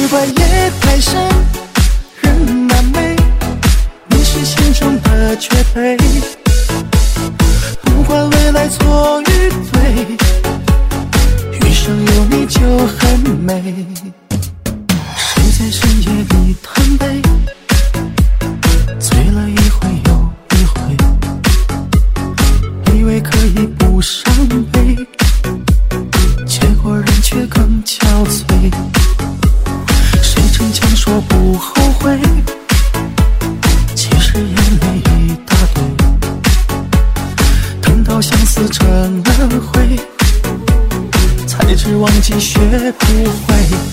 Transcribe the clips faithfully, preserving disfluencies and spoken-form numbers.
怪夜太深，人难寐，你是心中的绝配。不管未来错与对，余生有你就很美。谁在深夜里贪杯，醉了一回又一回，以为可以不伤悲，结果人却更憔悴。谁逞强说不后悔，其实眼泪一大堆，等到相思成了灰，才知忘记学不会。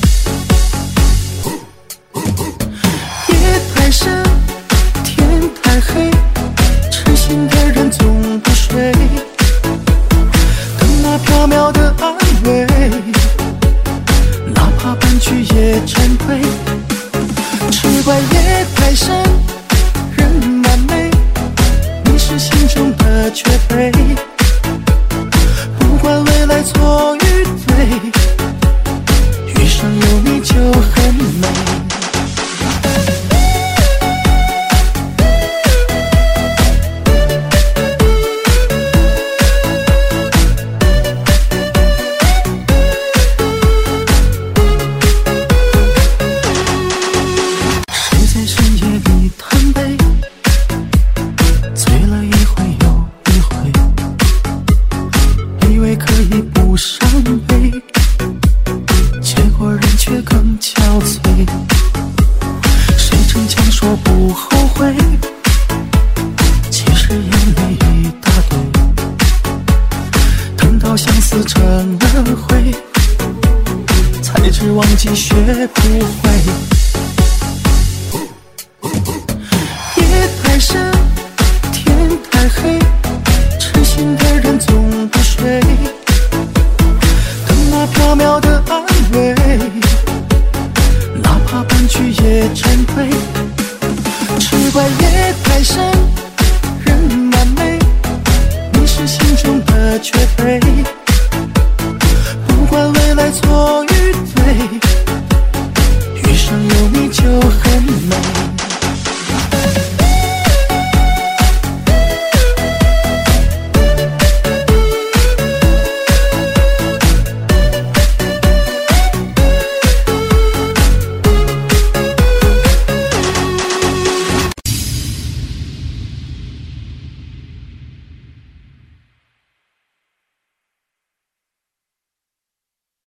夜太深，天太黑，痴心的人总不睡，等那缥缈的安慰，哪怕半句也珍贵。只怪夜太深，人难寐，你是心中的绝配。不管未来错与对，余生有你就很美。忘记学不会。夜太深，天太黑，痴心的人总不睡，等那缥缈的